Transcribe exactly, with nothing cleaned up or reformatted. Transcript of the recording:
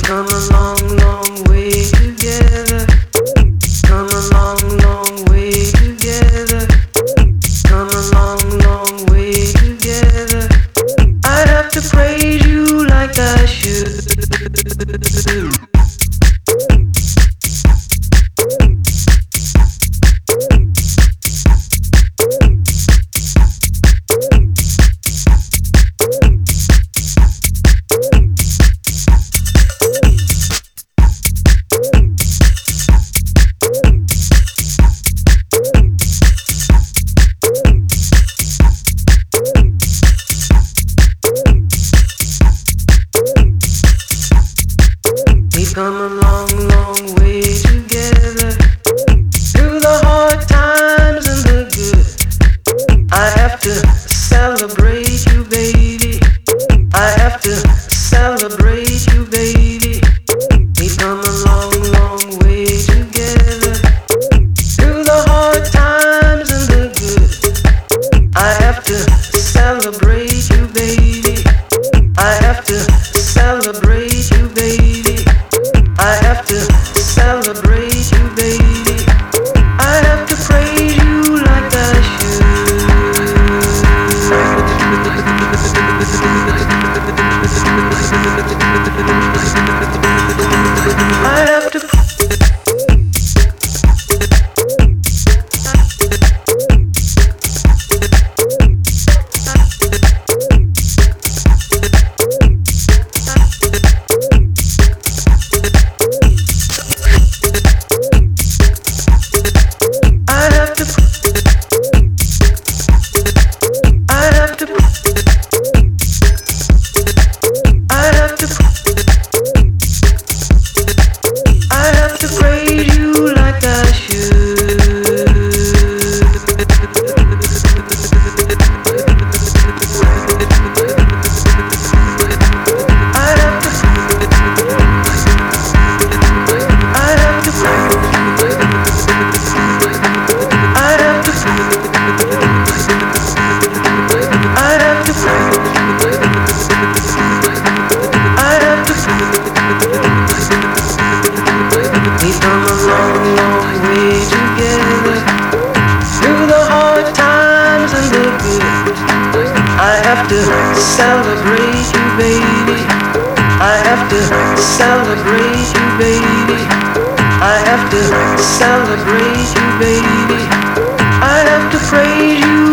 come a long, long way together. Come a long, long way together. Come a long, long way together. I have to praise you like I should. Come a long, long way together. Through the hard times and the good, I have to celebrate you, baby. I have to celebrate you, baby. We've come a long, long way together. Through the hard times and the good, I have to celebrate you, baby. I have to celebrate you, baby. I have to celebrate you, baby. I have to praise you like I should. I have to. I have to celebrate you, baby. I have to celebrate you, baby. I have to celebrate you, baby. I have to praise you